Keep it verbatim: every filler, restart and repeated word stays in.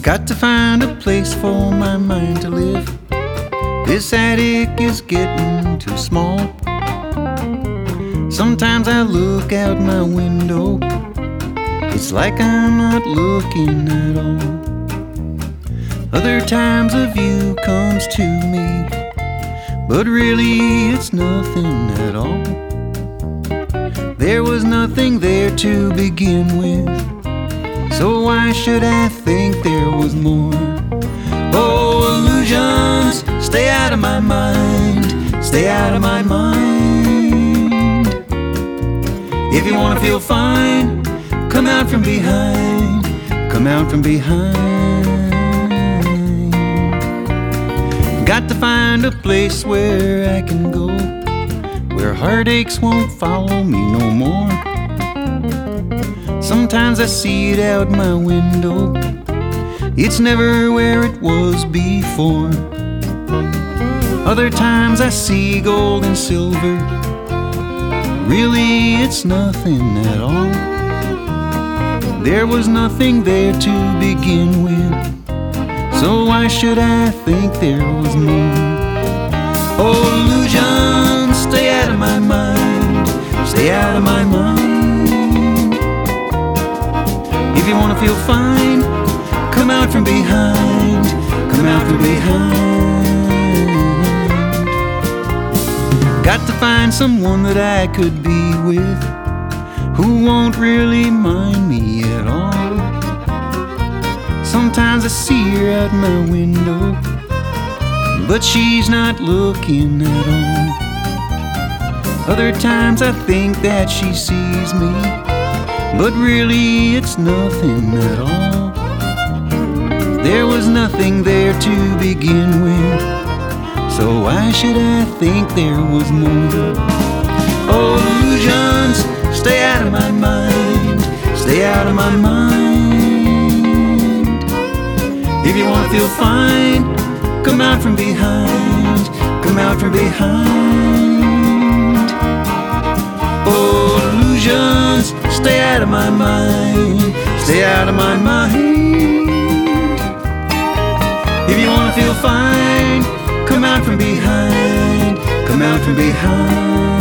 Got to find a place for my mind to live. This attic is getting too small. Sometimes I look out my window, it's like I'm not looking at all. Other times a view comes to me, but really it's nothing at all. There was nothing there to begin with, so why should I think there was more? Oh, illusions, stay out of my mind, stay out of my mind. If you wanna feel fine, come out from behind, come out from behind. Got to find a place where I can go, where heartaches won't follow me no more. Sometimes I see it out my window, it's never where it was before. Other times I see gold and silver, really it's nothing at all. There was nothing there to begin with, so why should I think there was more? Oh, illusions, stay out of my mind, stay out of my mind. If you wanna feel fine, come out from behind, come out from behind. Got to find someone that I could be with, who won't really mind me at all. Sometimes I see her out my window, but she's not looking at all. Other times I think that she sees me, but really it's nothing at all. There was nothing there to begin with, so why should I think there was more? Oh, illusions, stay out of my mind, stay out of my mind. If you wanna feel fine, come out from behind, come out from behind. Oh, illusions, stay out of my mind, stay out of my mind. If you wanna feel fine, come out from behind, come out from behind.